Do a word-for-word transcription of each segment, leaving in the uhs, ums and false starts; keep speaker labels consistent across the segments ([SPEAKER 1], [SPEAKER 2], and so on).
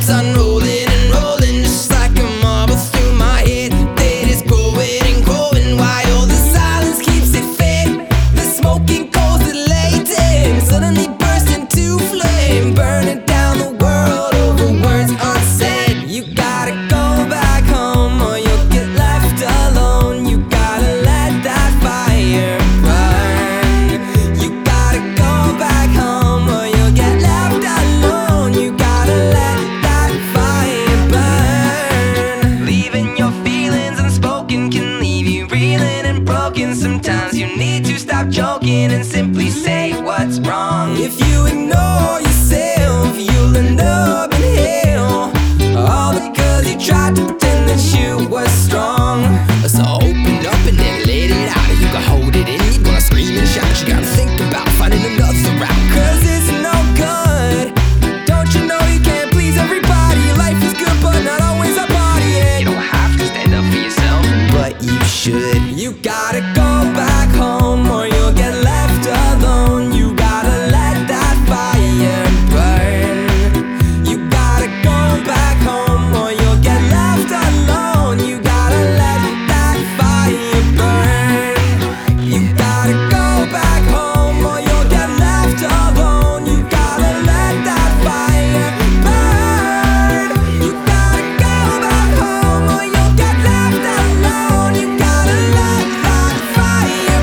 [SPEAKER 1] sun rolling and rolling just like a marble through my head. That is growing and growing while the silence keeps it fed. The smoking coals that latent suddenly burst into flame, burning down the world over words unsaid. You gotta go back home or you'll get left alone. You gotta let that fire burn. You gotta go back home or you'll get left alone. You gotta let that fire burn. Leaving your feelings unspoken can leave you reeling and broken. Sometimes you need to stop joking and simply say what's wrong. If you ignore yourself, you'll end up in hell, all because you tried to pretend that you were strong. So open up and then let it out. You can hold it in, you're gonna scream and shout. You gotta think about finding another route, cause it's no good. Don't you know you can't please everybody? Life is good but not always a party, and you don't have to stand up for yourself, but you should. You gotta go back home or you'll get left alone. You gotta let that fire burn. You gotta go back home or you'll get left alone. You gotta let that fire burn. You gotta go back home or you'll get left alone. You gotta let that fire burn. You gotta go back home or you'll get left alone. You gotta let that fire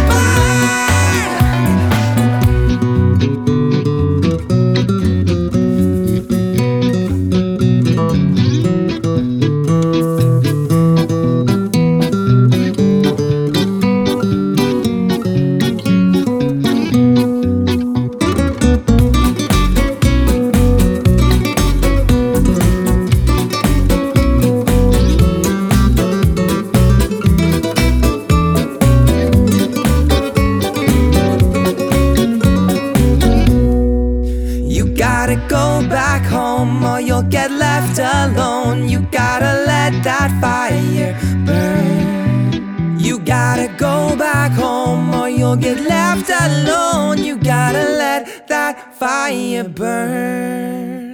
[SPEAKER 1] You gotta go back home or you'll get left alone. You gotta let that fire burn. You gotta go back home or you'll get left alone. You gotta let that fire burn.